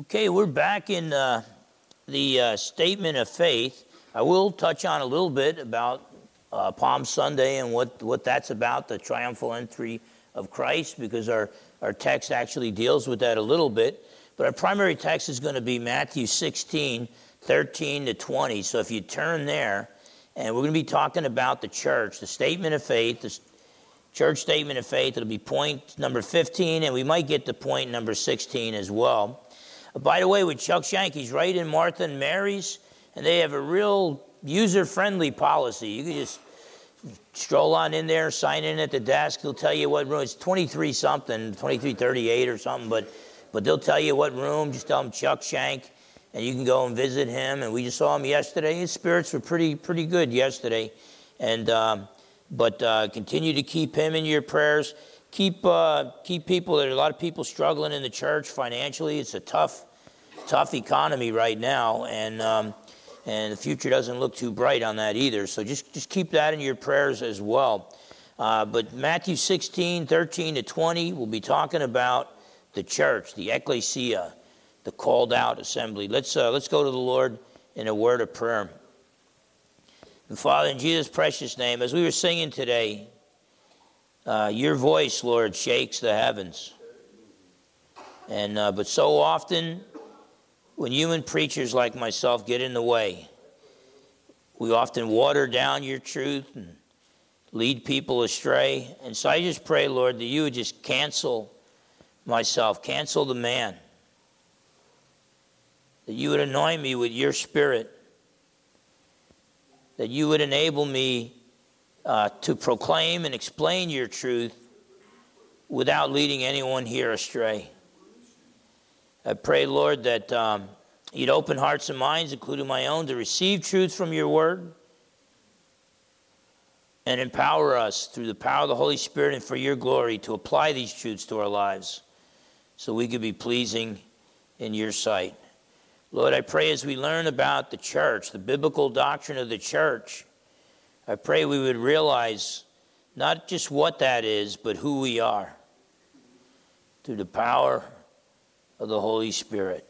Okay, we're back in the statement of faith. I will touch on a little bit about Palm Sunday and what that's about, the triumphal entry of Christ, because our text actually deals with that a little bit. But our primary text is going to be Matthew 16, 13 to 20. So if you turn there, and we're going to be talking about the church, the statement of faith, the church statement of faith. It'll be point number 15, and we might get to point number 16 as well. By the way, with Chuck Shank, he's right in Martha and Mary's, and they have a real user-friendly policy. You can just stroll on in there, sign in at the desk. He'll tell you what room. It's 23-something, 2338 or something, but they'll tell you what room. Just tell them Chuck Shank, and you can go and visit him. And we just saw him yesterday. His spirits were pretty good yesterday. And but continue to keep him in your prayers. Keep people. There are a lot of people struggling in the church financially. It's a tough economy right now, and the future doesn't look too bright on that either. So just keep that in your prayers as well. But Matthew 16, 13 to 20, we'll be talking about the church, the ecclesia, the called out assembly. Let's go to the Lord in a word of prayer. And Father, in Jesus' precious name, as we were singing today, your voice, Lord, shakes the heavens. And but so often, when human preachers like myself get in the way, we often water down your truth and lead people astray. And so I just pray, Lord, that you would just cancel myself, cancel the man, that you would anoint me with your spirit, that you would enable me to proclaim and explain your truth without leading anyone here astray. I pray, Lord, that you'd open hearts and minds, including my own, to receive truth from your word and empower us through the power of the Holy Spirit and for your glory to apply these truths to our lives so we could be pleasing in your sight. Lord, I pray as we learn about the church, the biblical doctrine of the church, I pray we would realize not just what that is, but who we are through the power of the Holy Spirit.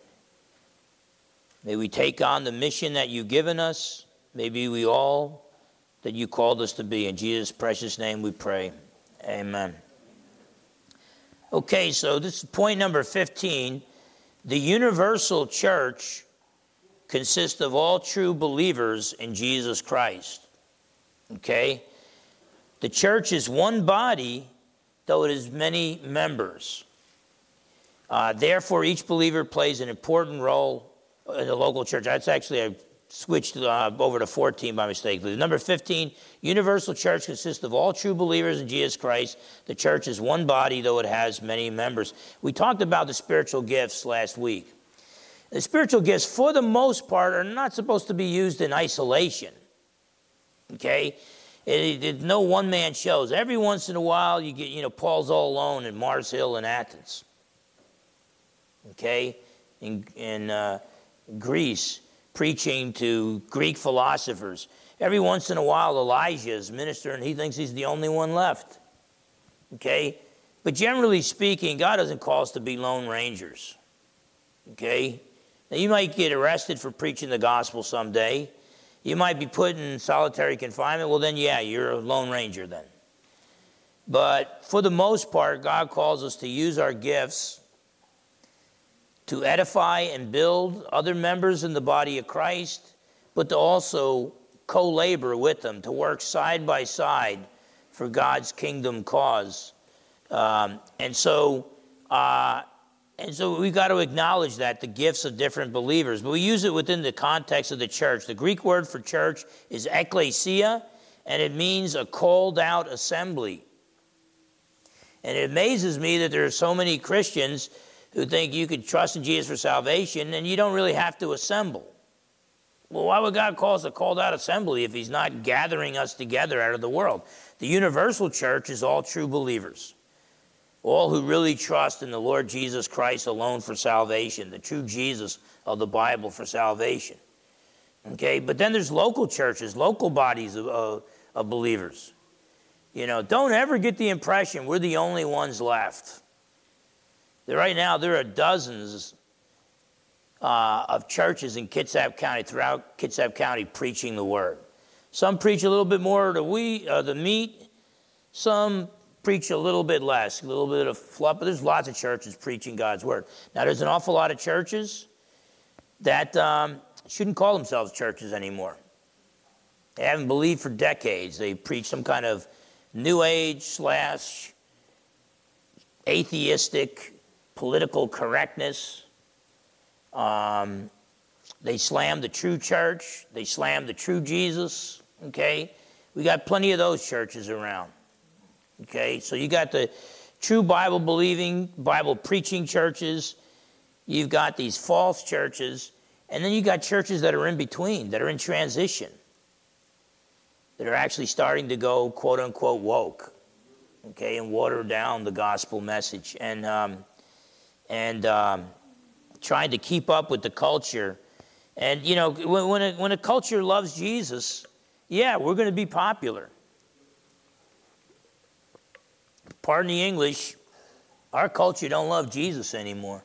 May we take on the mission that you've given us. May we all that you called us to be. In Jesus' precious name we pray. Amen. Okay, so this is point number 15. The universal church consists of all true believers in Jesus Christ. Okay? The church is one body, though it has many members. Therefore, each believer plays an important role in the local church. That's actually, I switched over to 14 by mistake. But number 15, universal church consists of all true believers in Jesus Christ. The church is one body, though it has many members. We talked about the spiritual gifts last week. The spiritual gifts, for the most part, are not supposed to be used in isolation. Okay? No one-man shows. Every once in a while, you get, Paul's all alone in Mars Hill in Athens. Okay? In Greece, preaching to Greek philosophers. Every once in a while, Elijah is ministering, and he thinks he's the only one left. Okay? But generally speaking, God doesn't call us to be lone rangers. Okay? Now, you might get arrested for preaching the gospel someday. You might be put in solitary confinement. Well, then, yeah, you're a lone ranger then. But for the most part, God calls us to use our gifts to edify and build other members in the body of Christ, but to also co-labor with them, to work side by side for God's kingdom cause. And so we've got to acknowledge that, the gifts of different believers. But we use it within the context of the church. The Greek word for church is ekklesia, and it means a called out assembly. And it amazes me that there are so many Christians who think you could trust in Jesus for salvation and you don't really have to assemble. Well, why would God call us a called out assembly if he's not gathering us together out of the world? The universal church is all true believers. All who really trust in the Lord Jesus Christ alone for salvation, the true Jesus of the Bible for salvation. Okay, but then there's local churches, local bodies of believers. Don't ever get the impression we're the only ones left. Right now, there are dozens of churches in Kitsap County, throughout Kitsap County, preaching the word. Some preach a little bit more of the meat. Some preach a little bit less, a little bit of fluff. But there's lots of churches preaching God's word. Now, there's an awful lot of churches that shouldn't call themselves churches anymore. They haven't believed for decades. They preach some kind of New Age / atheistic political correctness. They slam the true church. They slam the true Jesus. Okay? We got plenty of those churches around. Okay? So you got the true Bible-believing, Bible-preaching churches. You've got these false churches. And then you got churches that are in between, that are in transition, that are actually starting to go, quote-unquote, woke, okay, and water down the gospel message, and trying to keep up with the culture. And, you know, when a culture loves Jesus, yeah, we're going to be popular. Pardon the English, our culture don't love Jesus anymore,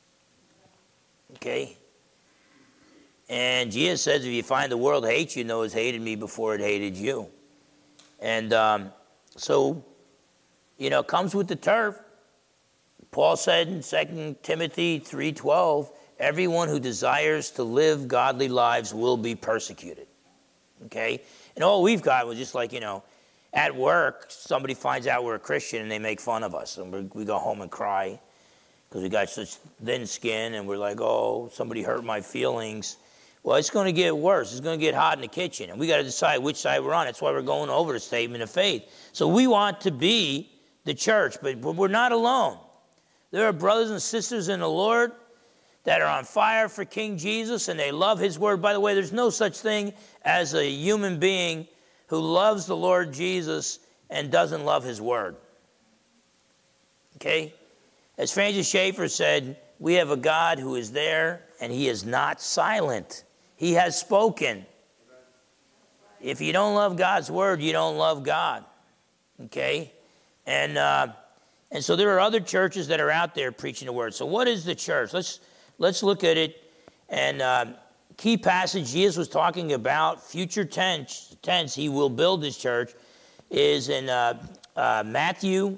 okay? And Jesus says, if you find the world hates you, know it's hated me before it hated you. And so, you know, it comes with the turf. Paul said in 2 Timothy 3:12, everyone who desires to live godly lives will be persecuted. Okay? And all we've got was just like, you know, at work, somebody finds out we're a Christian and they make fun of us. And we go home and cry because we got such thin skin and we're like, oh, somebody hurt my feelings. Well, it's going to get worse. It's going to get hot in the kitchen. And we got to decide which side we're on. That's why we're going over the statement of faith. So we want to be the church, but we're not alone. There are brothers and sisters in the Lord that are on fire for King Jesus, and they love his word. By the way, there's no such thing as a human being who loves the Lord Jesus and doesn't love his word. Okay? As Francis Schaeffer said, we have a God who is there, and he is not silent. He has spoken. If you don't love God's word, you don't love God. Okay? And so there are other churches that are out there preaching the word. So what is the church? Let's look at it. And key passage Jesus was talking about, future tense, he will build his church, is in Matthew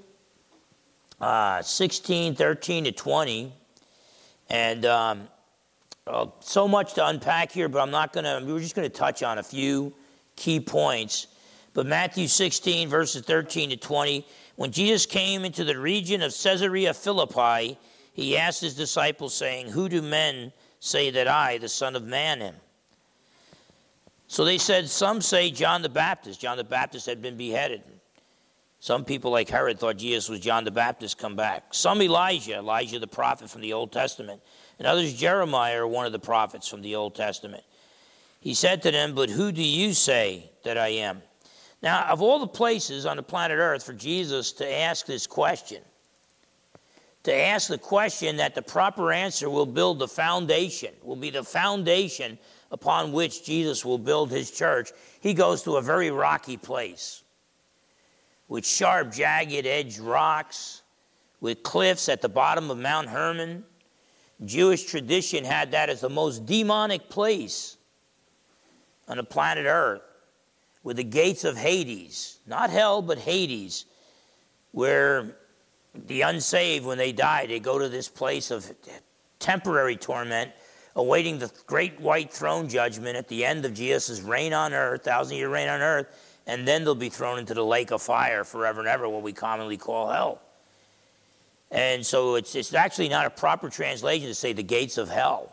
16:13-20. And so much to unpack here, but we're just going to touch on a few key points. But Matthew 16, verses 13-20, when Jesus came into the region of Caesarea Philippi, he asked his disciples, saying, who do men say that I, the Son of Man, am? So they said, some say John the Baptist. John the Baptist had been beheaded. Some people like Herod thought Jesus was John the Baptist come back. Some Elijah the prophet from the Old Testament. And others Jeremiah, or one of the prophets from the Old Testament. He said to them, but who do you say that I am? Now, of all the places on the planet Earth for Jesus to ask this question, to ask the question that the proper answer will build the foundation, will be the foundation upon which Jesus will build his church, he goes to a very rocky place with sharp, jagged-edged rocks, with cliffs at the bottom of Mount Hermon. Jewish tradition had that as the most demonic place on the planet Earth, with the gates of Hades, not hell, but Hades, where the unsaved, when they die, they go to this place of temporary torment, awaiting the great white throne judgment at the end of Jesus' reign on earth, 1,000-year reign on earth, and then they'll be thrown into the lake of fire forever and ever, what we commonly call hell. And so it's actually not a proper translation to say the gates of hell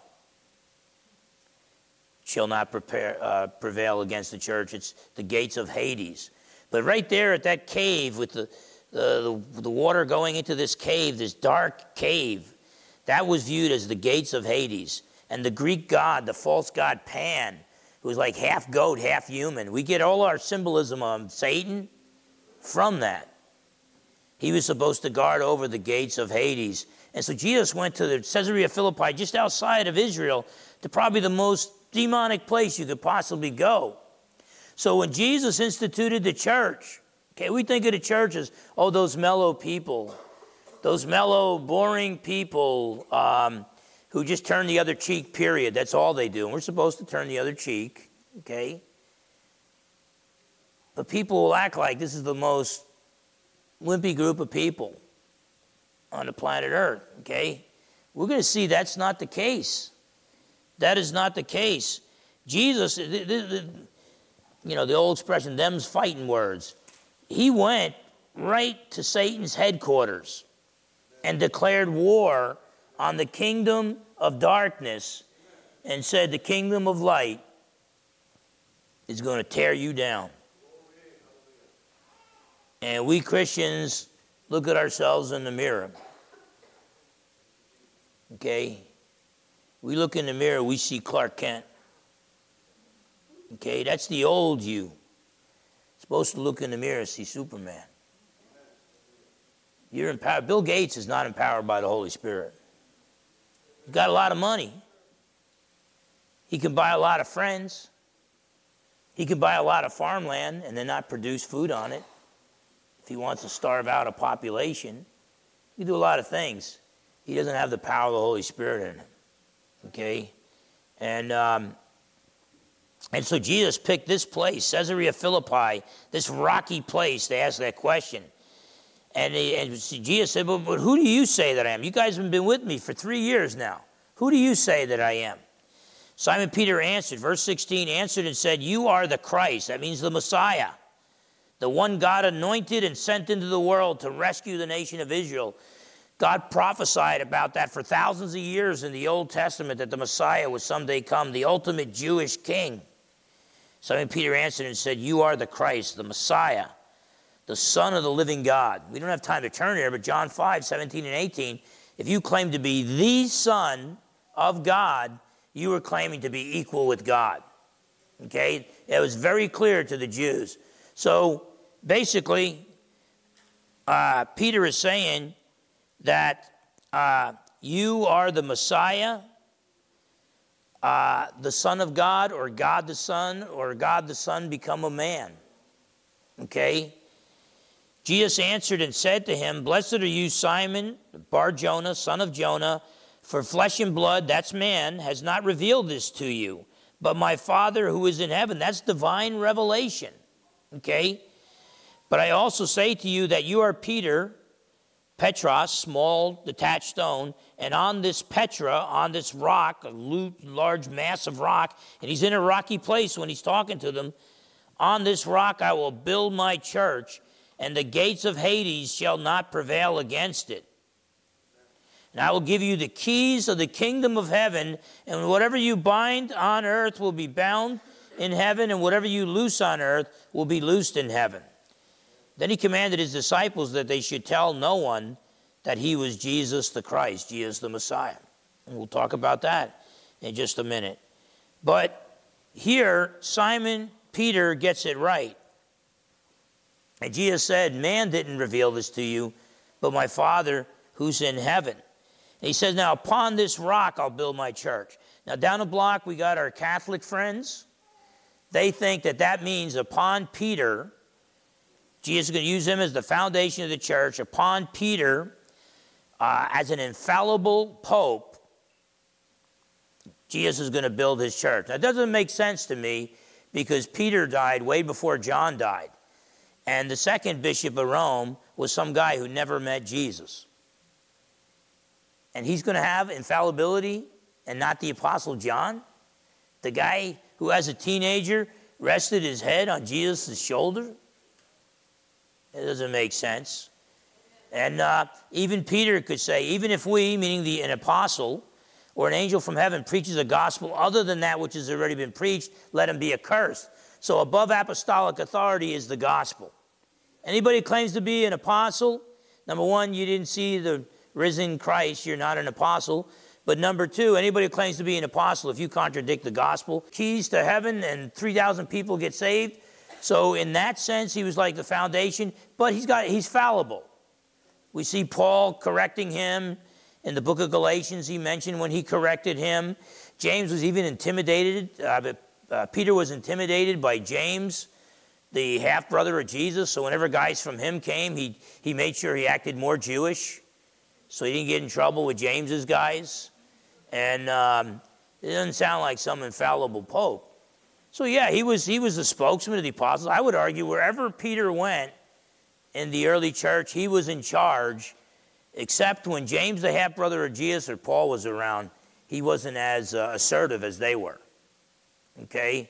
shall not prevail against the church. It's the gates of Hades. But right there at that cave with the water going into this cave, this dark cave, that was viewed as the gates of Hades. And the Greek god, the false god Pan, who was like half goat, half human. We get all our symbolism of Satan from that. He was supposed to guard over the gates of Hades. And so Jesus went to the Caesarea Philippi, just outside of Israel, to probably the most demonic place you could possibly go. So when Jesus instituted the church, okay, we think of the church as, oh, those mellow people, those mellow, boring people who just turn the other cheek, period. That's all they do. And we're supposed to turn the other cheek, okay? But people will act like this is the most wimpy group of people on the planet Earth, okay? We're going to see that's not the case. That is not the case. Jesus, the old expression, them's fighting words. He went right to Satan's headquarters and declared war on the kingdom of darkness and said the kingdom of light is going to tear you down. And we Christians look at ourselves in the mirror. Okay? We look in the mirror, we see Clark Kent. Okay, that's the old you. Supposed to look in the mirror and see Superman. You're empowered. Bill Gates is not empowered by the Holy Spirit. He's got a lot of money. He can buy a lot of friends. He can buy a lot of farmland and then not produce food on it. If he wants to starve out a population, he can do a lot of things. He doesn't have the power of the Holy Spirit in him. Okay? And so Jesus picked this place, Caesarea Philippi, this rocky place, to ask that question. And Jesus said, but who do you say that I am? You guys have been with me for 3 years now. Who do you say that I am? Simon Peter answered, verse 16, answered and said, you are the Christ. That means the Messiah, the one God anointed and sent into the world to rescue the nation of Israel. God prophesied about that for thousands of years in the Old Testament, that the Messiah would someday come, the ultimate Jewish king. Simon Peter answered and said, you are the Christ, the Messiah, the Son of the living God. We don't have time to turn here, but John 5, 17 and 18, if you claim to be the Son of God, you are claiming to be equal with God. Okay? It was very clear to the Jews. So basically, Peter is saying that you are the Messiah, the Son of God, or God the Son become a man. Okay? Jesus answered and said to him, blessed are you, Simon Bar-Jonah, son of Jonah, for flesh and blood, that's man, has not revealed this to you, but my Father who is in heaven. That's divine revelation. Okay? But I also say to you that you are Peter, Petros, small detached stone, and on this Petra, on this rock, a large mass of rock, and he's in a rocky place when he's talking to them, on this rock I will build my church, and the gates of Hades shall not prevail against it. And I will give you the keys of the kingdom of heaven, and whatever you bind on earth will be bound in heaven, and whatever you loose on earth will be loosed in heaven. Then he commanded his disciples that they should tell no one that he was Jesus the Christ, Jesus the Messiah. And we'll talk about that in just a minute. But here, Simon Peter gets it right. And Jesus said, man didn't reveal this to you, but my Father who's in heaven. And he says, now upon this rock I'll build my church. Now down the block we got our Catholic friends. They think that means upon Peter, Jesus is going to use him as the foundation of the church. Upon Peter, as an infallible pope, Jesus is going to build his church. Now, it doesn't make sense to me because Peter died way before John died. And the second bishop of Rome was some guy who never met Jesus. And he's going to have infallibility and not the Apostle John? The guy who, as a teenager, rested his head on Jesus' shoulder? It doesn't make sense. And even Peter could say, even if we, meaning an apostle or an angel from heaven, preaches a gospel other than that which has already been preached, let him be accursed. So above apostolic authority is the gospel. Anybody who claims to be an apostle, number one, you didn't see the risen Christ, you're not an apostle. But number two, anybody who claims to be an apostle, if you contradict the gospel, keys to heaven and 3,000 people get saved. So in that sense, he was like the foundation, but he's fallible. We see Paul correcting him. In the book of Galatians, he mentioned when he corrected him. James was even intimidated. Peter was intimidated by James, the half-brother of Jesus. So whenever guys from him came, he made sure he acted more Jewish so he didn't get in trouble with James's guys. And it doesn't sound like some infallible pope. So yeah, he was the spokesman of the apostles. I would argue wherever Peter went in the early church, he was in charge, except when James, the half-brother of Jesus, or Paul was around, he wasn't as assertive as they were. Okay?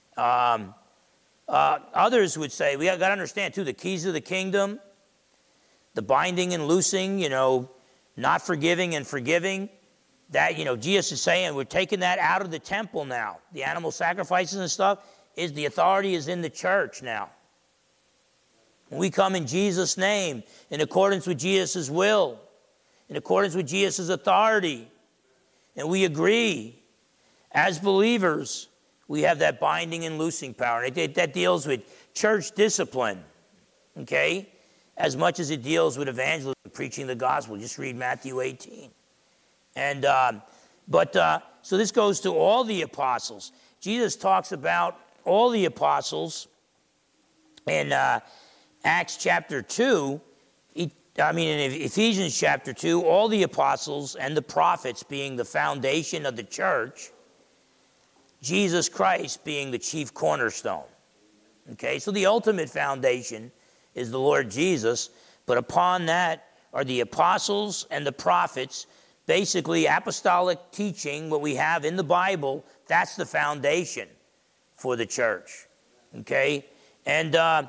Others would say, we got to understand too, the keys of the kingdom, the binding and loosing, not forgiving and forgiving, that, Jesus is saying we're taking that out of the temple now. The animal sacrifices and stuff, the authority is in the church now. When we come in Jesus' name, in accordance with Jesus' will, in accordance with Jesus' authority, and we agree, as believers, we have that binding and loosing power. That deals with church discipline, okay, as much as it deals with evangelism, preaching the gospel. Just read Matthew 18. And so this goes to all the apostles. Jesus talks about all the apostles in Acts chapter 2. In Ephesians chapter 2, all the apostles and the prophets being the foundation of the church, Jesus Christ being the chief cornerstone. Okay, so the ultimate foundation is the Lord Jesus, but upon that are the apostles and the prophets. Basically, apostolic teaching, what we have in the Bible, that's the foundation for the church. Okay? And,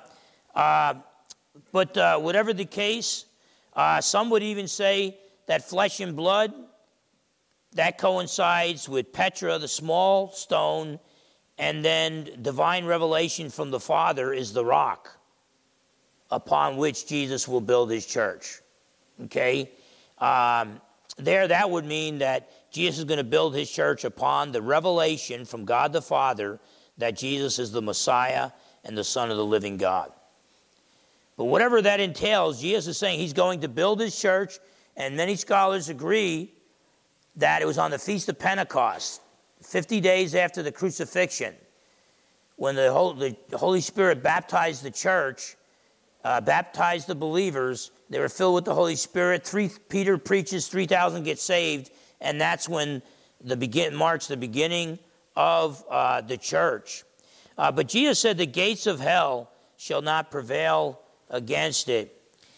whatever the case, some would even say that flesh and blood, that coincides with Petra, the small stone, and then divine revelation from the Father is the rock upon which Jesus will build his church. Okay? That would mean that Jesus is going to build his church upon the revelation from God the Father that Jesus is the Messiah and the Son of the living God. But whatever that entails, Jesus is saying he's going to build his church, and many scholars agree that it was on the Feast of Pentecost, 50 days after the crucifixion, when the Holy Spirit baptized the church, baptized the believers. They were filled with the Holy Spirit. Peter preaches, 3,000 get saved, and that's when marks the beginning of the church. But Jesus said the gates of hell shall not prevail against it.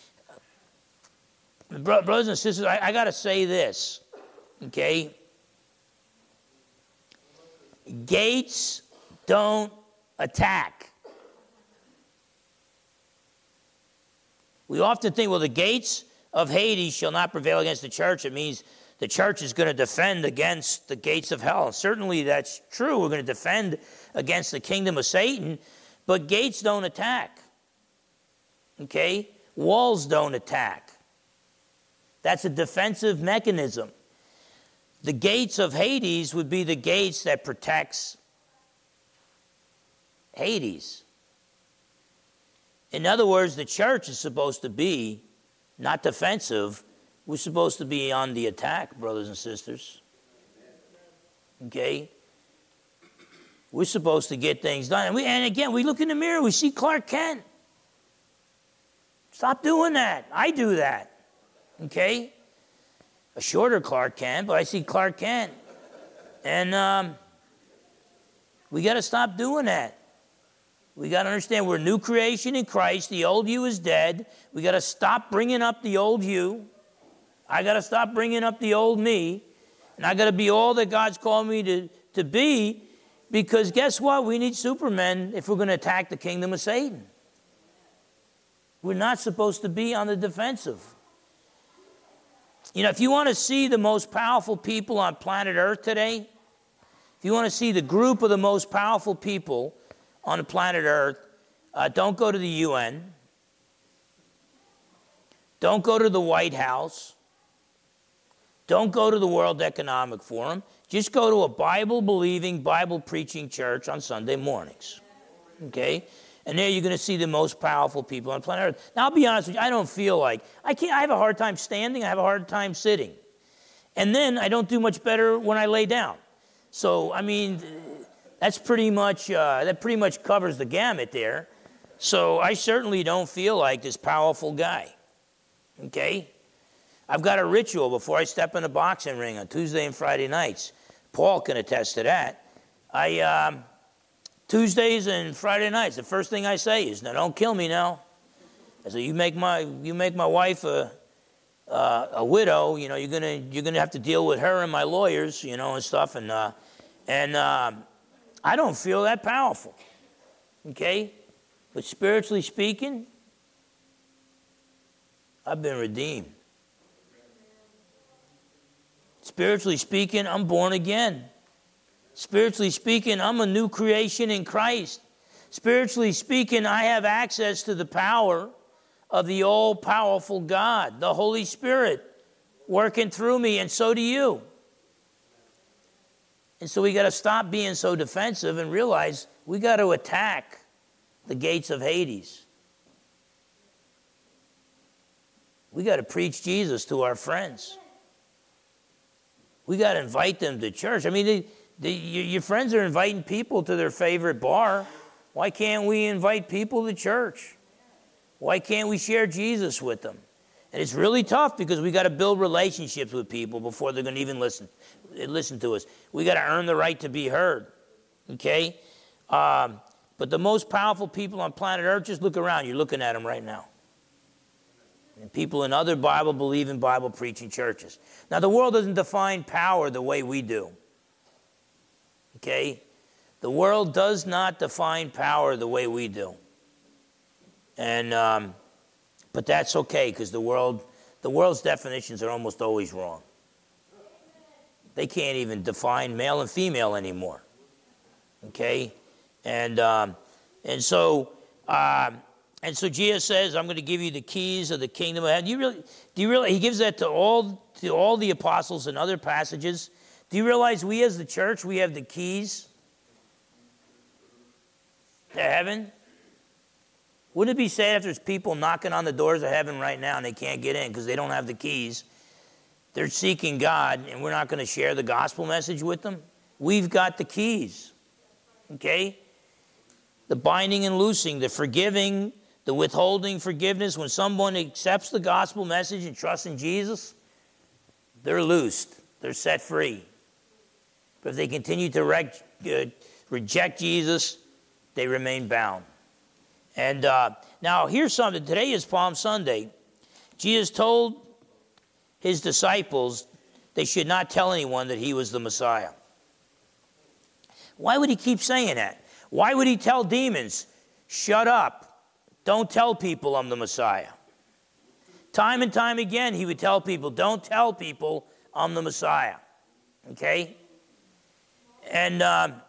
Brothers and sisters, I got to say this, okay? Gates don't attack. We often think, well, the gates of Hades shall not prevail against the church. It means the church is going to defend against the gates of hell. Certainly that's true. We're going to defend against the kingdom of Satan, but gates don't attack. Okay? Walls don't attack. That's a defensive mechanism. The gates of Hades would be the gates that protects Hades. In other words, the church is supposed to be not defensive. We're supposed to be on the attack, brothers and sisters. Okay? We're supposed to get things done. And again, we look in the mirror, we see Clark Kent. Stop doing that. I do that. Okay? A shorter Clark Kent, but I see Clark Kent. And we got to stop doing that. We got to understand we're a new creation in Christ. The old you is dead. We got to stop bringing up the old you. I got to stop bringing up the old me. And I got to be all that God's called me to be, because guess what? We need supermen if we're going to attack the kingdom of Satan. We're not supposed to be on the defensive. If you want to see the most powerful people on planet Earth today, if you want to see the group of the most powerful people on the planet Earth, don't go to the UN. Don't go to the White House. Don't go to the World Economic Forum. Just go to a Bible-believing, Bible-preaching church on Sunday mornings. Okay? And there you're going to see the most powerful people on planet Earth. Now, I'll be honest with you, I don't feel like, I have a hard time standing, I have a hard time sitting. And then I don't do much better when I lay down. So, that pretty much covers the gamut there. So I certainly don't feel like this powerful guy. Okay? I've got a ritual before I step in a boxing ring on Tuesday and Friday nights. Paul can attest to that. Tuesdays and Friday nights, the first thing I say is, "Now don't kill me now." I say, "You make my wife a widow. You know, you're gonna have to deal with her and my lawyers, you know, and stuff." And I don't feel that powerful, okay? But spiritually speaking, I've been redeemed. Spiritually speaking, I'm born again. Spiritually speaking, I'm a new creation in Christ. Spiritually speaking, I have access to the power of the all-powerful God, the Holy Spirit, working through me, and so do you. And so we got to stop being so defensive and realize we got to attack the gates of Hades. We got to preach Jesus to our friends. We got to invite them to church. I mean, your friends are inviting people to their favorite bar. Why can't we invite people to church? Why can't we share Jesus with them? And it's really tough because we got to build relationships with people before they're going to even listen to us. We got to earn the right to be heard. Okay? But the most powerful people on planet Earth, just look around. You're looking at them right now. And people in other Bible-believing, Bible-preaching churches. Now, the world doesn't define power the way we do. Okay? The world does not define power the way we do. And, but that's okay, because the world's definitions are almost always wrong. They can't even define male and female anymore. Okay? And so Jesus says, "I'm going to give you the keys of the kingdom of heaven." Do you really? He gives that to all the apostles in other passages. Do you realize we as the church, we have the keys to heaven? Wouldn't it be sad if there's people knocking on the doors of heaven right now and they can't get in because they don't have the keys? They're seeking God, and we're not going to share the gospel message with them? We've got the keys. Okay? The binding and loosing, the forgiving, the withholding forgiveness. When someone accepts the gospel message and trusts in Jesus, they're loosed. They're set free. But if they continue to reject Jesus, they remain bound. And now here's something. Today is Palm Sunday. Jesus told his disciples they should not tell anyone that he was the Messiah. Why would he keep saying that? Why would he tell demons, "Shut up, don't tell people I'm the Messiah"? Time and time again, he would tell people, "Don't tell people I'm the Messiah." Okay? And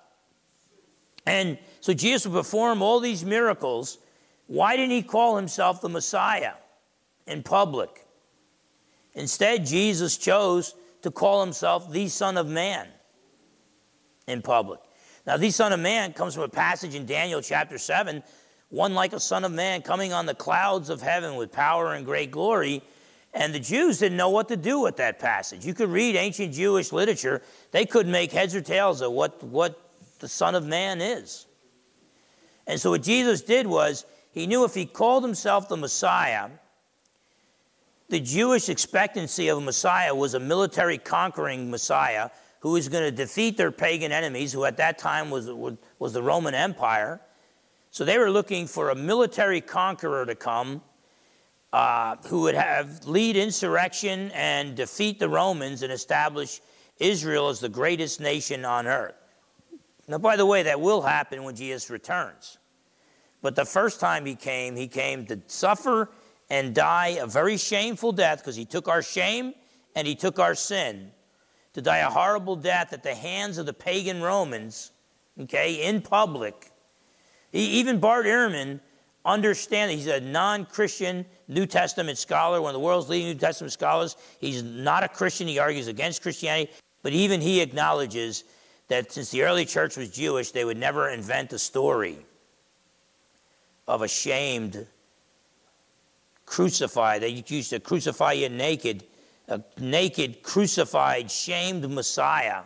so Jesus would perform all these miracles. Why didn't he call himself the Messiah in public? Instead, Jesus chose to call himself the Son of Man in public. Now, the Son of Man comes from a passage in Daniel chapter 7, one like a Son of Man coming on the clouds of heaven with power and great glory. And the Jews didn't know what to do with that passage. You could read ancient Jewish literature. They couldn't make heads or tails of what the Son of Man is. And so what Jesus did was, he knew if he called himself the Messiah, the Jewish expectancy of a Messiah was a military conquering Messiah who was going to defeat their pagan enemies, who at that time was the Roman Empire. So they were looking for a military conqueror to come who would lead insurrection and defeat the Romans and establish Israel as the greatest nation on earth. Now, by the way, that will happen when Jesus returns. But the first time he came to suffer and die a very shameful death, because he took our shame and he took our sin, to die a horrible death at the hands of the pagan Romans, okay, in public. Even Bart Ehrman understands, he's a non-Christian New Testament scholar, one of the world's leading New Testament scholars. He's not a Christian, he argues against Christianity, but even he acknowledges that since the early church was Jewish, they would never invent a story of a shamed crucified. They used to crucify you naked, a naked, crucified, shamed Messiah.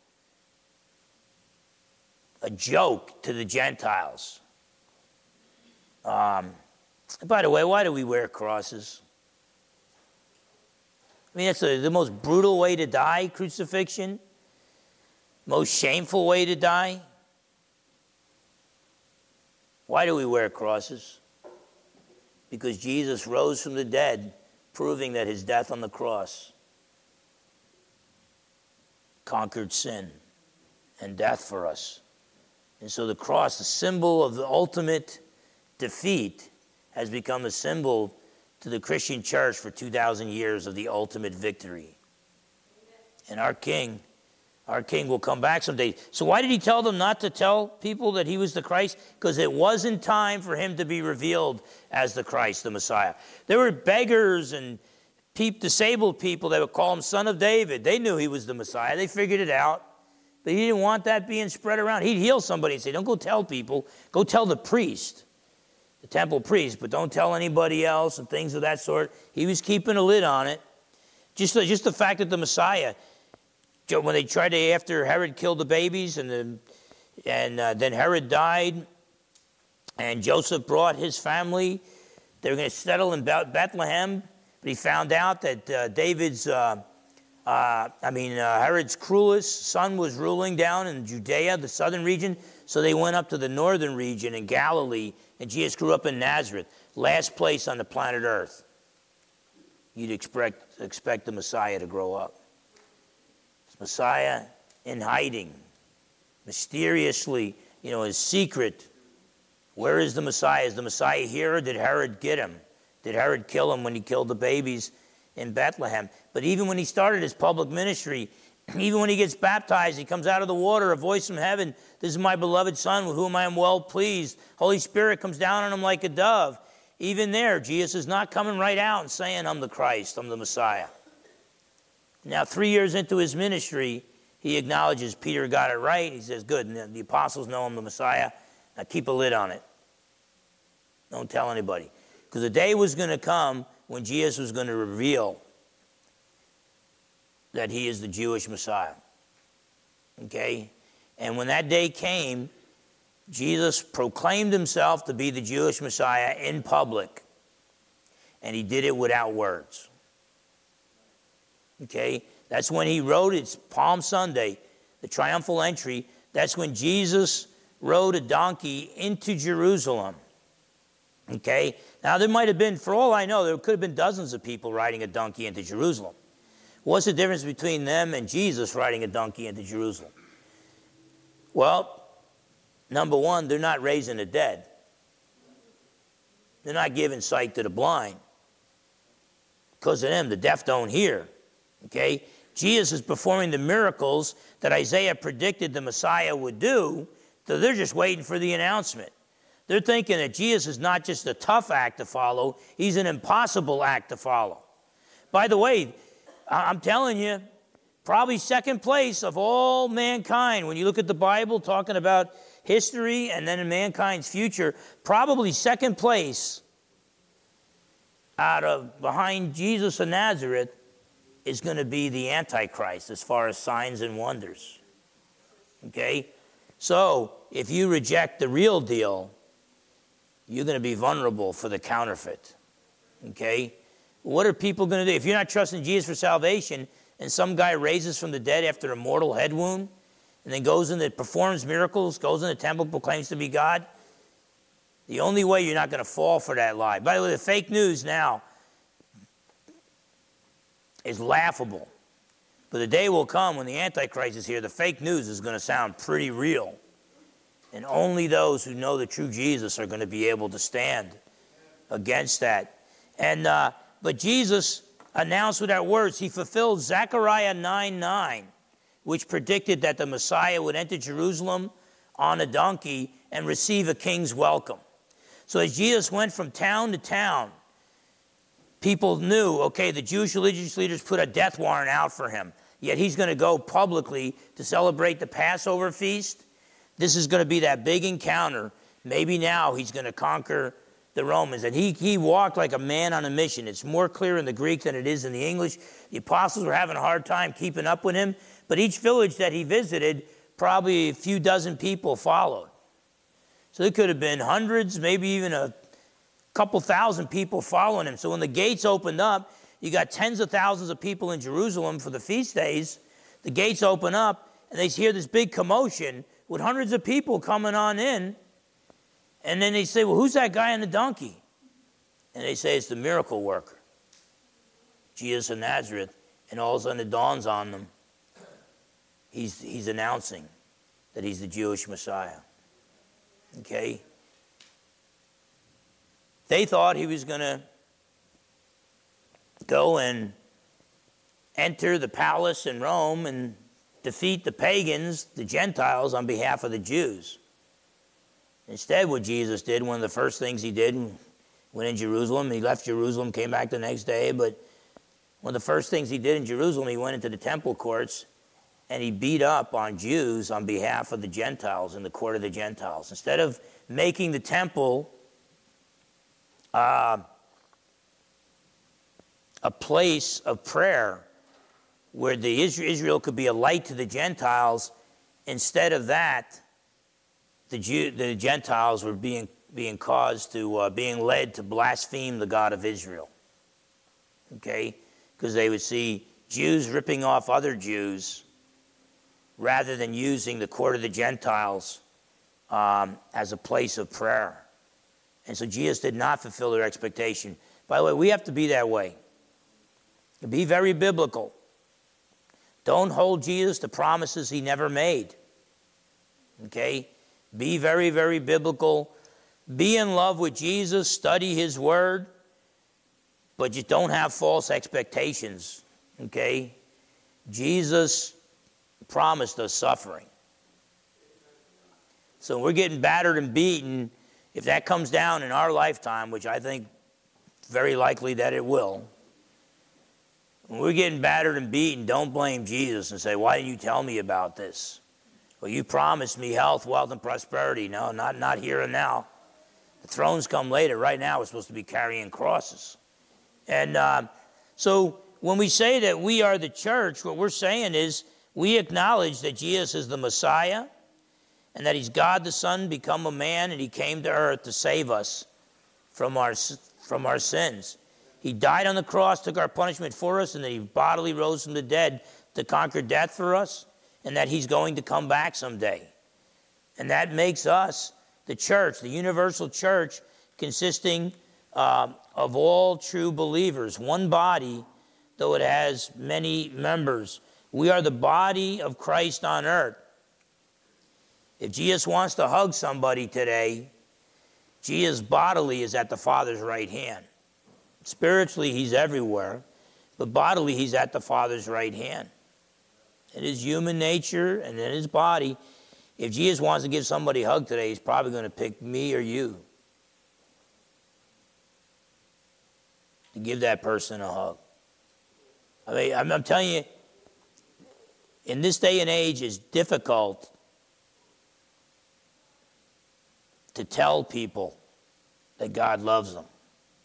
A joke to the Gentiles. By the way, why do we wear crosses? I mean, that's the most brutal way to die, crucifixion. Most shameful way to die. Why do we wear crosses? Because Jesus rose from the dead, proving that his death on the cross conquered sin and death for us. And so the cross, the symbol of the ultimate defeat, has become a symbol to the Christian church for 2,000 years of the ultimate victory. And our King will come back someday. So why did he tell them not to tell people that he was the Christ? Because it wasn't time for him to be revealed as the Christ, the Messiah. There were beggars and disabled people that would call him Son of David. They knew he was the Messiah. They figured it out. But he didn't want that being spread around. He'd heal somebody and say, don't go tell people. Go tell the priest, the temple priest, but don't tell anybody else and things of that sort. He was keeping a lid on it. Just the fact that the Messiah, when they tried to, after Herod killed the babies and then Herod died and Joseph brought his family, they were going to settle in Bethlehem, but he found out that Herod's cruelest son was ruling down in Judea, the southern region, so they went up to the northern region in Galilee, and Jesus grew up in Nazareth, last place on the planet Earth. You'd expect the Messiah to grow up. Messiah in hiding, mysteriously, his secret. Where is the Messiah? Is the Messiah here, or did Herod get him? Did Herod kill him when he killed the babies in Bethlehem? But even when he started his public ministry, even when he gets baptized, he comes out of the water, a voice from heaven, this is my beloved Son, with whom I am well pleased. Holy Spirit comes down on him like a dove. Even there, Jesus is not coming right out and saying, I'm the Christ, I'm the Messiah. Now, 3 years into his ministry, he acknowledges Peter got it right. He says, good, and the apostles know I'm the Messiah. Now keep a lid on it. Don't tell anybody. Because the day was going to come when Jesus was going to reveal that he is the Jewish Messiah. Okay? And when that day came, Jesus proclaimed himself to be the Jewish Messiah in public. And he did it without words. Okay? That's when he rode, it's Palm Sunday, the triumphal entry. That's when Jesus rode a donkey into Jerusalem. Okay? Now, there might have been, for all I know, there could have been dozens of people riding a donkey into Jerusalem. What's the difference between them and Jesus riding a donkey into Jerusalem? Well, number one, they're not raising the dead. They're not giving sight to the blind. Because of them, the deaf don't hear. Okay? Jesus is performing the miracles that Isaiah predicted the Messiah would do, so they're just waiting for the announcement. They're thinking that Jesus is not just a tough act to follow, he's an impossible act to follow. By the way, I'm telling you, probably second place of all mankind. When you look at the Bible, talking about history and then in mankind's future, probably second place behind Jesus of Nazareth is going to be the Antichrist as far as signs and wonders. Okay? So, if you reject the real deal, you're going to be vulnerable for the counterfeit. Okay? What are people going to do? If you're not trusting Jesus for salvation, and some guy raises from the dead after a mortal head wound, and then goes in and performs miracles, goes in the temple, proclaims to be God, the only way you're not going to fall for that lie. By the way, the fake news now is laughable. But the day will come when the Antichrist is here, the fake news is going to sound pretty real. And only those who know the true Jesus are going to be able to stand against that. And but Jesus announced without words, he fulfilled Zechariah 9:9, which predicted that the Messiah would enter Jerusalem on a donkey and receive a king's welcome. So as Jesus went from town to town, people knew, okay, the Jewish religious leaders put a death warrant out for him. Yet he's going to go publicly to celebrate the Passover feast. This is going to be that big encounter. Maybe now he's going to conquer the Romans. And he walked like a man on a mission. It's more clear in the Greek than it is in the English. The apostles were having a hard time keeping up with him. But each village that he visited, probably a few dozen people followed. So there could have been hundreds, maybe even a couple thousand people following him. So when the gates opened up, you got tens of thousands of people in Jerusalem for the feast days. The gates open up, and they hear this big commotion with hundreds of people coming on in. And then they say, well, who's that guy on the donkey? And they say, it's the miracle worker, Jesus of Nazareth. And all of a sudden it dawns on them. He's announcing that he's the Jewish Messiah. Okay? They thought he was going to go and enter the palace in Rome and defeat the pagans, the Gentiles, on behalf of the Jews. Instead, what Jesus did, one of the first things he did, went in Jerusalem. He left Jerusalem, came back the next day, but one of the first things he did in Jerusalem, he went into the temple courts and he beat up on Jews on behalf of the Gentiles in the court of the Gentiles. Instead of making the temple a place of prayer where Israel could be a light to the Gentiles, instead of that, the Gentiles were being caused to, being led to blaspheme the God of Israel. Okay? Because they would see Jews ripping off other Jews rather than using the court of the Gentiles as a place of prayer. And so Jesus did not fulfill their expectation. By the way, we have to be that way. Be very biblical. Don't hold Jesus to promises he never made. Okay? Be very, very biblical. Be in love with Jesus. Study his word. But just don't have false expectations. Okay? Jesus promised us suffering. So we're getting battered and beaten. If that comes down in our lifetime, which I think very likely that it will, when we're getting battered and beaten, don't blame Jesus and say, why didn't you tell me about this? Well, you promised me health, wealth, and prosperity. No, not here and now. The thrones come later. Right now we're supposed to be carrying crosses. And so when we say that we are the church, what we're saying is we acknowledge that Jesus is the Messiah and that he's God the Son become a man, and he came to earth to save us from our sins. He died on the cross, took our punishment for us, and that he bodily rose from the dead to conquer death for us, and that he's going to come back someday. And that makes us the church, the universal church, consisting of all true believers, one body, though it has many members. We are the body of Christ on earth. If Jesus wants to hug somebody today, Jesus bodily is at the Father's right hand. Spiritually, he's everywhere, but bodily, he's at the Father's right hand. In his human nature and in his body, if Jesus wants to give somebody a hug today, he's probably going to pick me or you to give that person a hug. I mean, I'm telling you, in this day and age, it's difficult to tell people that God loves them.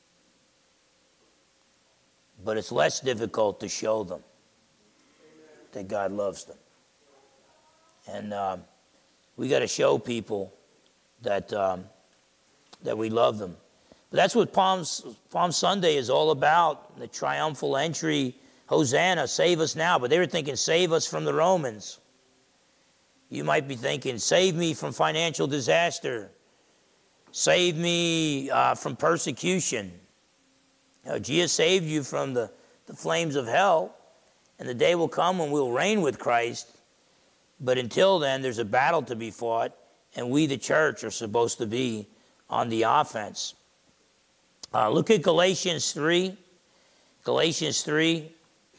But it's less difficult to show them that God loves them. And we got to show people that that we love them. But that's what Palm Sunday is all about, the triumphal entry. Hosanna, save us now. But they were thinking, save us from the Romans. You might be thinking, save me from financial disaster. Save me from persecution. You know, Jesus saved you from the flames of hell, and the day will come when we'll reign with Christ. But until then, there's a battle to be fought, and we, the church, are supposed to be on the offense. Look at Galatians 3. Galatians 3.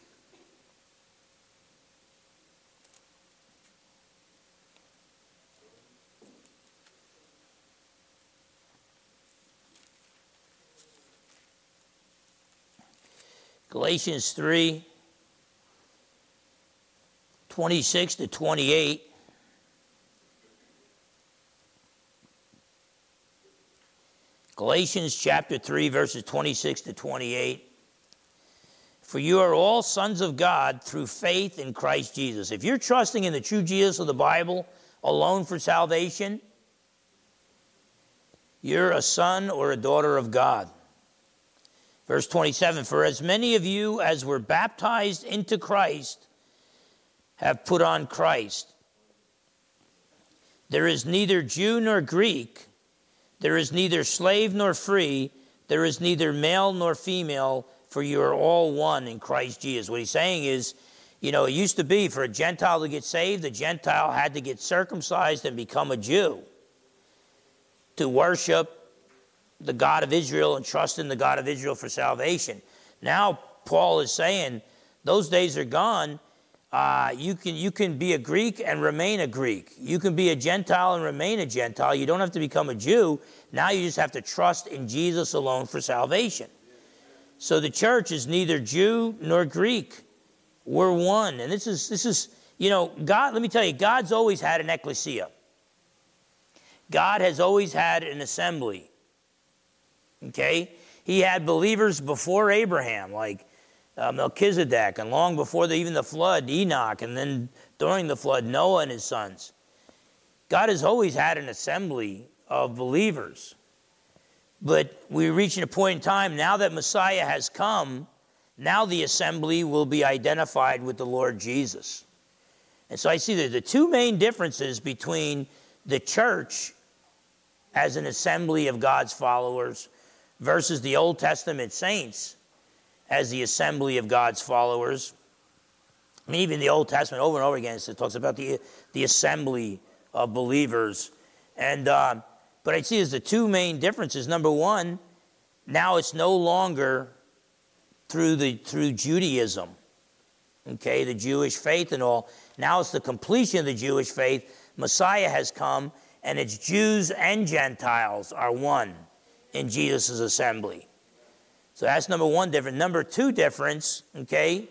Galatians 3, 26 to 28. Galatians chapter 3, verses 26 to 28. For you are all sons of God through faith in Christ Jesus. If you're trusting in the true Jesus of the Bible alone for salvation, you're a son or a daughter of God. Verse 27, for as many of you as were baptized into Christ have put on Christ. There is neither Jew nor Greek. There is neither slave nor free. There is neither male nor female, for you are all one in Christ Jesus. What he's saying is, it used to be for a Gentile to get saved, the Gentile had to get circumcised and become a Jew to worship the God of Israel and trust in the God of Israel for salvation. Now, Paul is saying, those days are gone. You can be a Greek and remain a Greek. You can be a Gentile and remain a Gentile. You don't have to become a Jew. Now you just have to trust in Jesus alone for salvation. So the church is neither Jew nor Greek. We're one. And this is God, let me tell you, God's always had an ecclesia. God has always had an assembly. Okay? He had believers before Abraham, like Melchizedek, and long before even the flood, Enoch, and then during the flood, Noah and his sons. God has always had an assembly of believers. But we're reaching a point in time, now that Messiah has come, now the assembly will be identified with the Lord Jesus. And so I see that the two main differences between the church as an assembly of God's followers versus the Old Testament saints as the assembly of God's followers. I mean, even the Old Testament over and over again, it talks about the assembly of believers. And but I see as the two main differences. Number one, now it's no longer through Judaism, okay, the Jewish faith and all. Now it's the completion of the Jewish faith. Messiah has come, and it's Jews and Gentiles are one in Jesus' assembly. So that's number one difference. Number two difference, okay,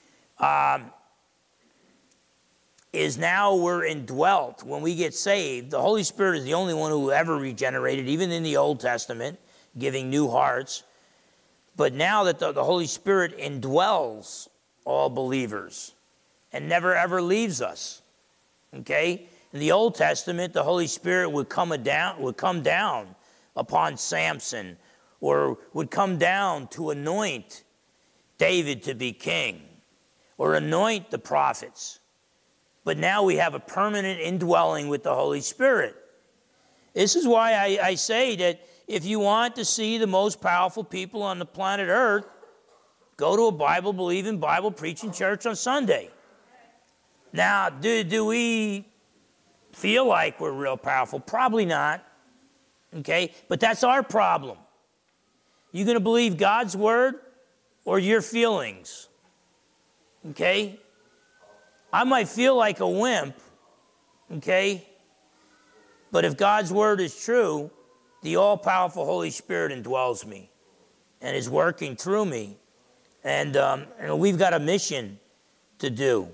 is now we're indwelt. When we get saved, the Holy Spirit is the only one who ever regenerated, even in the Old Testament, giving new hearts. But now that the Holy Spirit indwells all believers and never ever leaves us, okay? In the Old Testament, the Holy Spirit would come down upon Samson, or would come down to anoint David to be king, or anoint the prophets. But now we have a permanent indwelling with the Holy Spirit. This is why I say that if you want to see the most powerful people on the planet Earth, go to a Bible-believing, Bible-preaching church on Sunday. Now, do we feel like we're real powerful? Probably not. Okay? But that's our problem. You going to believe God's word or your feelings? Okay? I might feel like a wimp, okay? But if God's word is true, the all-powerful Holy Spirit indwells me and is working through me. And we've got a mission to do.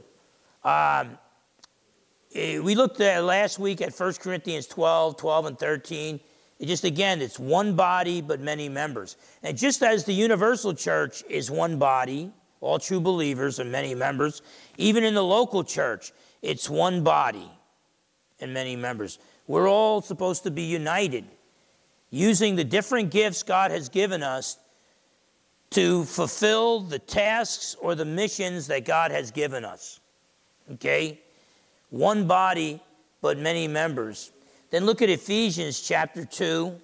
We looked at last week at 1 Corinthians 12 and 13. It's one body but many members. And just as the universal church is one body, all true believers and many members, even in the local church, it's one body and many members. We're all supposed to be united, using the different gifts God has given us to fulfill the tasks or the missions that God has given us. Okay? One body, but many members. Then look at Ephesians chapter 2.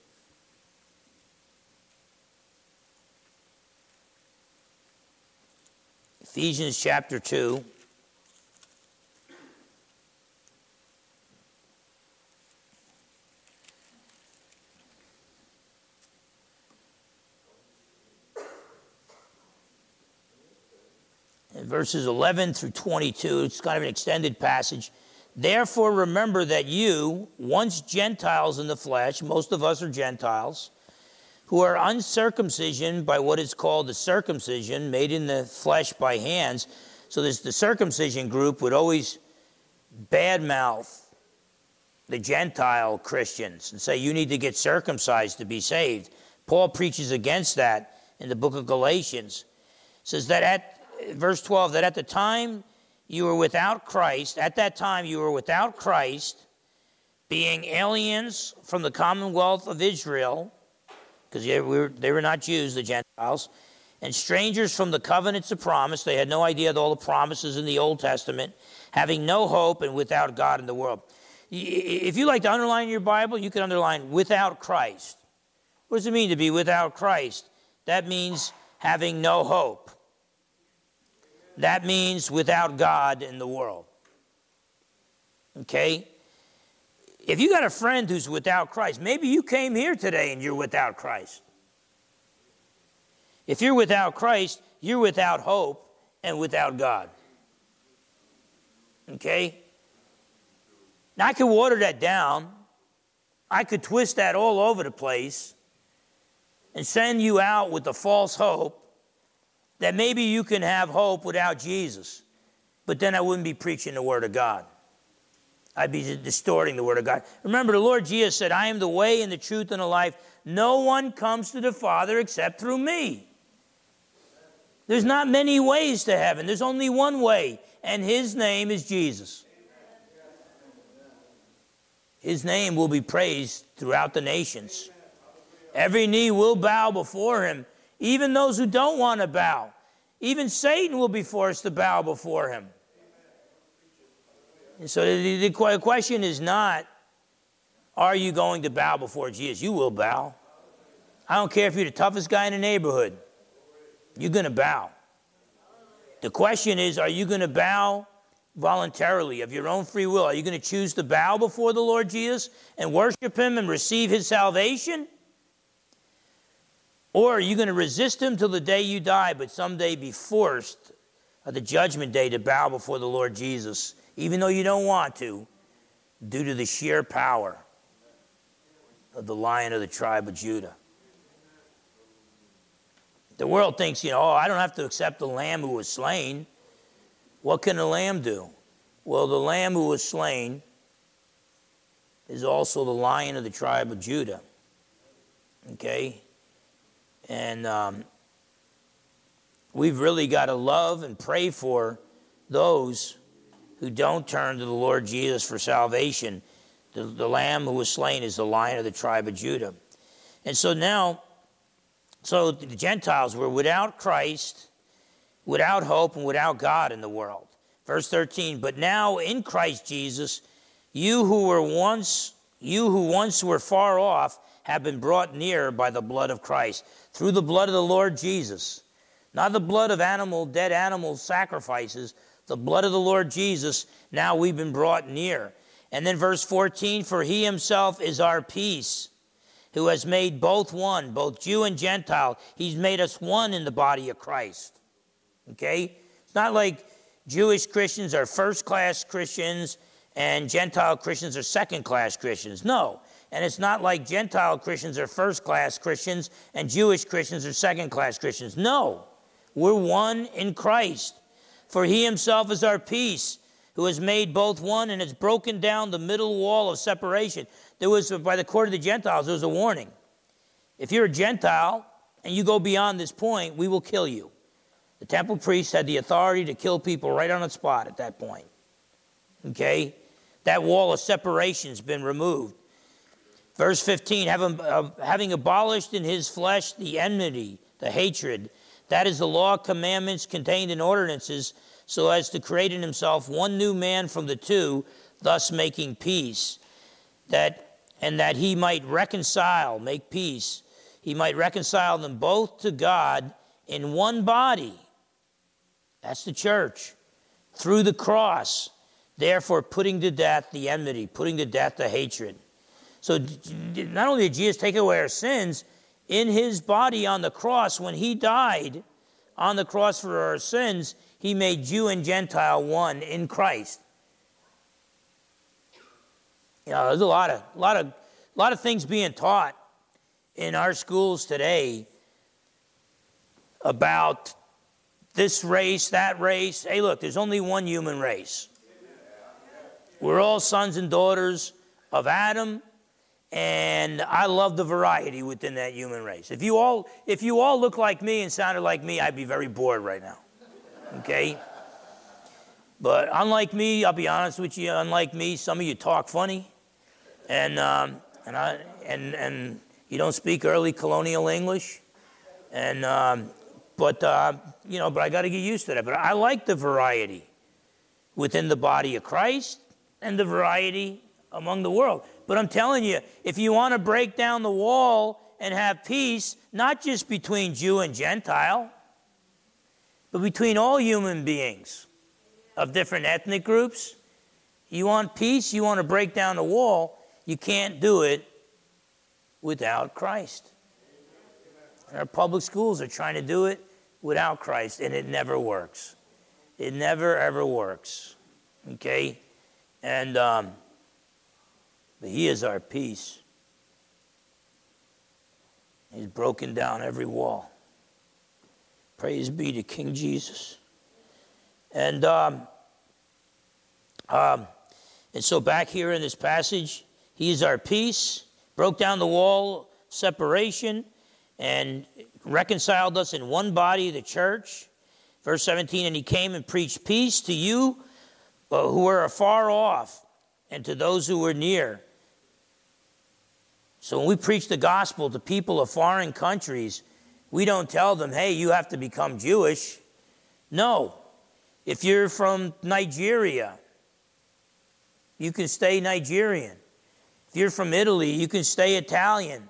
Ephesians chapter 2. And verses 11 through 22, it's kind of an extended passage. Therefore, remember that you, once Gentiles in the flesh, most of us are Gentiles, who are uncircumcision by what is called the circumcision, made in the flesh by hands. So the circumcision group would always badmouth the Gentile Christians and say, you need to get circumcised to be saved. Paul preaches against that in the book of Galatians. It says that at verse 12, that at the time you were without Christ, being aliens from the commonwealth of Israel, because they were not Jews, the Gentiles, and strangers from the covenants of promise. They had no idea of all the promises in the Old Testament, having no hope and without God in the world. If you like to underline in your Bible, you can underline without Christ. What does it mean to be without Christ? That means having no hope. That means without God in the world. Okay? If you got a friend who's without Christ, maybe you came here today and you're without Christ. If you're without Christ, you're without hope and without God. Okay? Now, I could water that down. I could twist that all over the place and send you out with the false hope that maybe you can have hope without Jesus. But then I wouldn't be preaching the Word of God. I'd be distorting the Word of God. Remember, the Lord Jesus said, I am the way and the truth and the life. No one comes to the Father except through me. There's not many ways to heaven. There's only one way, and His name is Jesus. His name will be praised throughout the nations. Every knee will bow before Him, even those who don't want to bow. Even Satan will be forced to bow before Him. And so the question is not, are you going to bow before Jesus? You will bow. I don't care if you're the toughest guy in the neighborhood. You're going to bow. The question is, are you going to bow voluntarily, of your own free will? Are you going to choose to bow before the Lord Jesus and worship Him and receive His salvation? Or are you going to resist Him till the day you die, but someday be forced at the judgment day to bow before the Lord Jesus, even though you don't want to, due to the sheer power of the Lion of the tribe of Judah? The world thinks, I don't have to accept the Lamb who was slain. What can the Lamb do? Well, the Lamb who was slain is also the Lion of the tribe of Judah. Okay? And we've really got to love and pray for those who don't turn to the Lord Jesus for salvation. The Lamb who was slain is the Lion of the tribe of Judah. And so now, the Gentiles were without Christ, without hope, and without God in the world. Verse 13, but now in Christ Jesus, you who once were far off have been brought near by the blood of Christ, through the blood of the Lord Jesus. Not the blood of dead animal sacrifices, the blood of the Lord Jesus. Now we've been brought near. And then verse 14, for He Himself is our peace, who has made both one, both Jew and Gentile. He's made us one in the body of Christ. Okay? It's not like Jewish Christians are first-class Christians and Gentile Christians are second-class Christians. No. And it's not like Gentile Christians are first-class Christians and Jewish Christians are second-class Christians. No. We're one in Christ. For He Himself is our peace, who has made both one and has broken down the middle wall of separation. There was, by the court of the Gentiles, there was a warning. If you're a Gentile and you go beyond this point, we will kill you. The temple priests had the authority to kill people right on the spot at that point. Okay? That wall of separation has been removed. Verse 15, having abolished in His flesh the enmity, the hatred, that is the law, commandments contained in ordinances, so as to create in Himself one new man from the two, thus making peace, that He might reconcile, make peace. He might reconcile them both to God in one body. That's the church. Through the cross, therefore putting to death the enmity, putting to death the hatred. So not only did Jesus take away our sins, in His body on the cross, when He died on the cross for our sins, He made Jew and Gentile one in Christ. There's a lot of things being taught in our schools today about this race, that race. Hey, look, there's only one human race. We're all sons and daughters of Adam, and I love the variety within that human race. If you all look like me and sounded like me, I'd be very bored right now. Okay? But unlike me, I'll be honest with you, unlike me, some of you talk funny, and you don't speak early colonial English. And, but I got to get used to that. But I like the variety within the body of Christ and the variety among the world. But I'm telling you, if you want to break down the wall and have peace, not just between Jew and Gentile, but between all human beings of different ethnic groups, you want peace, you want to break down the wall, you can't do it without Christ. Our public schools are trying to do it without Christ, and it never works. It never, ever works. Okay? And, but he is our peace. He's broken down every wall. Praise be to King Jesus. And so back here in this passage, he is our peace, broke down the wall, separation, and reconciled us in one body, the church. Verse 17, and he came and preached peace to you who were afar off and to those who were near. So when we preach the gospel to people of foreign countries, we don't tell them, hey, you have to become Jewish. No. If you're from Nigeria, you can stay Nigerian. If you're from Italy, you can stay Italian.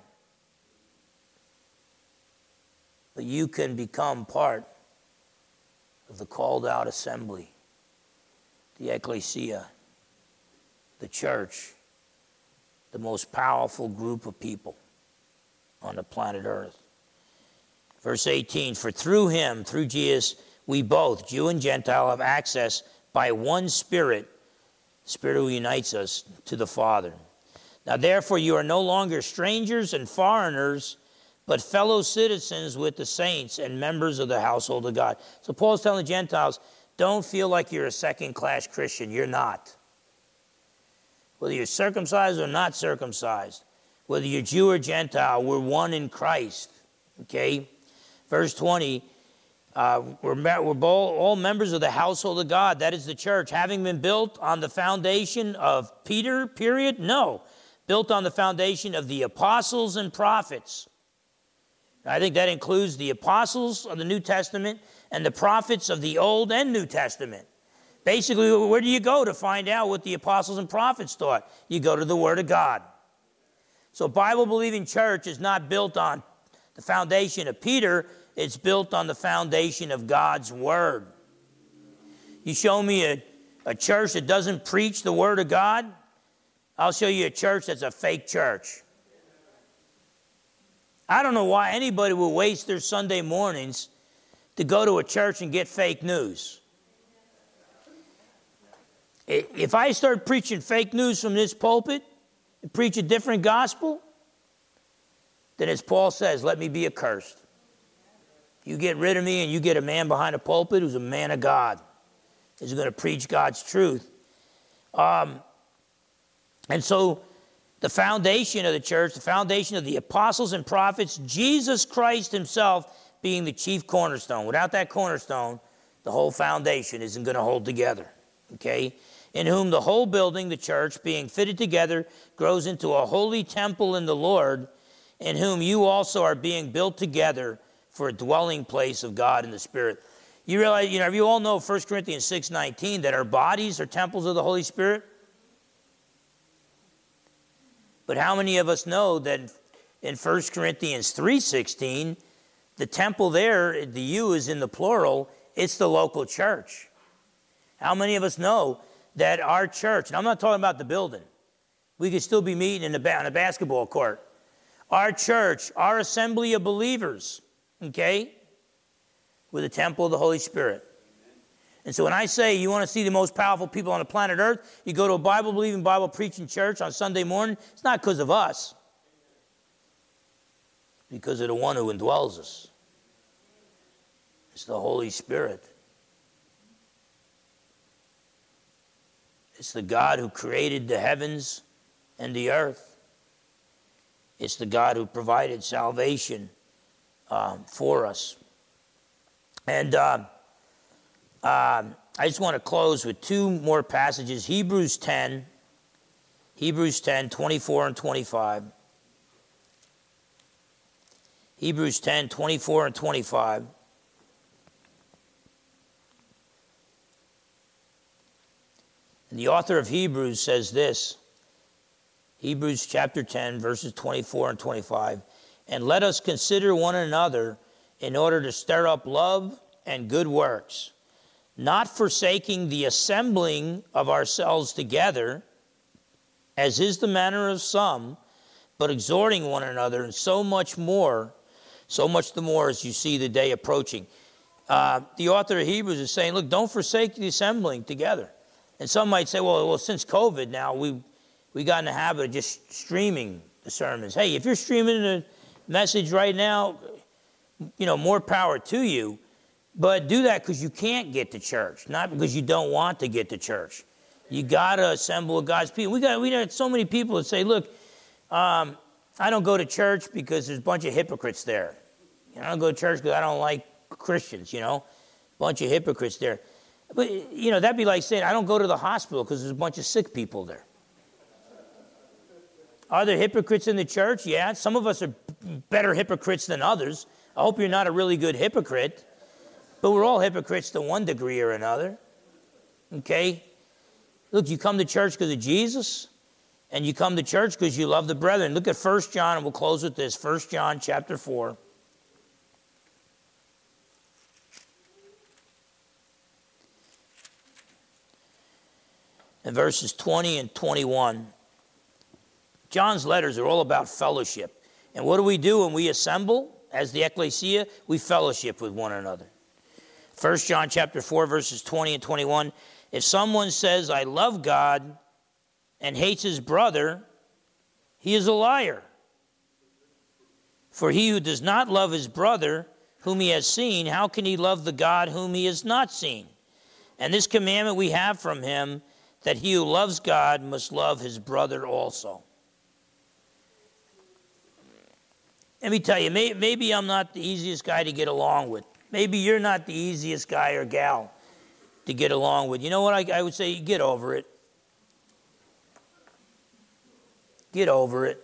But you can become part of the called out assembly, the ecclesia, the church, the most powerful group of people on the planet Earth. Verse 18, for through him, through Jesus, we both, Jew and Gentile, have access by one Spirit, the Spirit who unites us to the Father. Now therefore you are no longer strangers and foreigners, but fellow citizens with the saints and members of the household of God. So Paul's telling the Gentiles, don't feel like you're a second-class Christian. You're not. Whether you're circumcised or not circumcised, whether you're Jew or Gentile, we're one in Christ. Okay? Verse 20, we're all members of the household of God. That is the church. Having been built on the foundation of Peter, period? No. Built on the foundation of the apostles and prophets. I think that includes the apostles of the New Testament and the prophets of the Old and New Testament. Basically, where do you go to find out what the apostles and prophets taught? You go to the Word of God. So Bible-believing church is not built on the foundation of Peter. It's built on the foundation of God's Word. You show me a church that doesn't preach the Word of God, I'll show you a church that's a fake church. I don't know why anybody would waste their Sunday mornings to go to a church and get fake news. If I start preaching fake news from this pulpit and preach a different gospel, then as Paul says, let me be accursed. You get rid of me and you get a man behind a pulpit who's a man of God, who's going to preach God's truth. And so the foundation of the church, the foundation of the apostles and prophets, Jesus Christ himself being the chief cornerstone. Without that cornerstone, the whole foundation isn't going to hold together. Okay? In whom the whole building, the church, being fitted together, grows into a holy temple in the Lord, in whom you also are being built together for a dwelling place of God in the Spirit. You realize, you all know 1 Corinthians 6:19, that our bodies are temples of the Holy Spirit? But how many of us know that in 1 Corinthians 3:16, the temple there, the you is in the plural, it's the local church. How many of us know that our church, and I'm not talking about the building, we could still be meeting on a basketball court. Our church, our assembly of believers, okay, with the temple of the Holy Spirit. And so when I say you want to see the most powerful people on the planet Earth, you go to a Bible-believing, Bible-preaching church on Sunday morning, it's not because of us. It's because of the one who indwells us. It's the Holy Spirit. It's the God who created the heavens and the earth. It's the God who provided salvation for us. And I just want to close with two more passages. Hebrews 10, 24 and 25. Hebrews 10, 24 and 25. And the author of Hebrews says this, Hebrews chapter 10, verses 24 and 25. And let us consider one another in order to stir up love and good works, not forsaking the assembling of ourselves together, as is the manner of some, but exhorting one another, and so much the more as you see the day approaching. The author of Hebrews is saying, look, don't forsake the assembling together. And some might say, well, since COVID now, we got in the habit of just streaming the sermons. Hey, if you're streaming a message right now, more power to you. But do that because you can't get to church, not because you don't want to get to church. You got to assemble with God's people. We got so many people that say, look, I don't go to church because there's a bunch of hypocrites there. I don't go to church because I don't like Christians, bunch of hypocrites there. But, that'd be like saying, I don't go to the hospital because there's a bunch of sick people there. Are there hypocrites in the church? Yeah, some of us are better hypocrites than others. I hope you're not a really good hypocrite. But we're all hypocrites to one degree or another. Okay? Look, you come to church because of Jesus, and you come to church because you love the brethren. Look at 1 John, and we'll close with this. 1 John chapter 4. And verses 20 and 21. John's letters are all about fellowship. And what do we do when we assemble as the ecclesia? We fellowship with one another. 1 John chapter 4, verses 20 and 21. If someone says, I love God, and hates his brother, he is a liar. For he who does not love his brother, whom he has seen, how can he love the God whom he has not seen? And this commandment we have from him, that he who loves God must love his brother also. Let me tell you, maybe I'm not the easiest guy to get along with. Maybe you're not the easiest guy or gal to get along with. You know what I would say? Get over it. Get over it.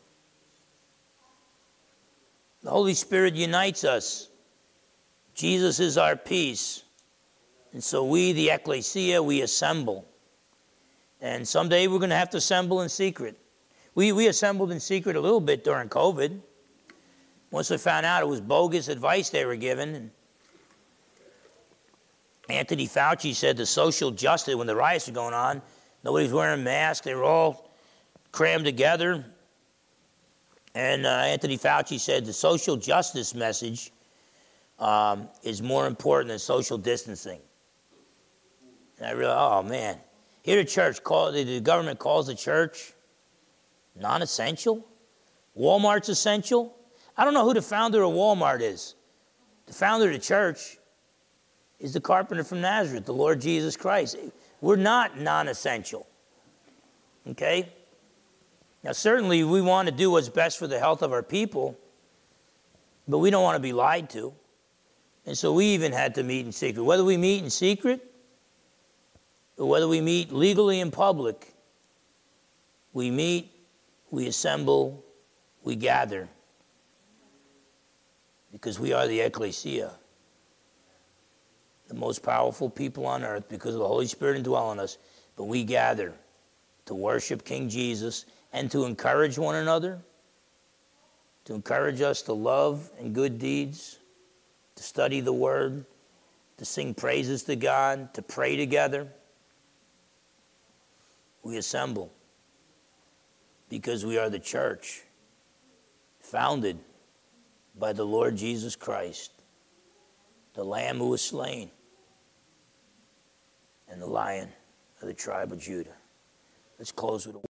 The Holy Spirit unites us. Jesus is our peace. And so we, the ecclesia, we assemble. And someday we're going to have to assemble in secret. We assembled in secret a little bit during COVID. Once we found out it was bogus advice they were given. And Anthony Fauci said the social justice, when the riots were going on, nobody's wearing masks. They were all crammed together. And Anthony Fauci said the social justice message is more important than social distancing. And I realized, oh man, here the government calls the church non-essential. Walmart's essential. I don't know who the founder of Walmart is. The founder of the church is the carpenter from Nazareth, the Lord Jesus Christ. We're not non-essential. Okay? Now, certainly we want to do what's best for the health of our people, but we don't want to be lied to. And so we even had to meet in secret. Whether we meet in secret or whether we meet legally in public, we meet, we assemble, we gather. Because we are the ecclesia, the most powerful people on earth because of the Holy Spirit indwelling us. But we gather to worship King Jesus and to encourage one another, to encourage us to love and good deeds, to study the Word, to sing praises to God, to pray together. We assemble because we are the church, founded by the Lord Jesus Christ, the Lamb who was slain, and the Lion of the tribe of Judah. Let's close with a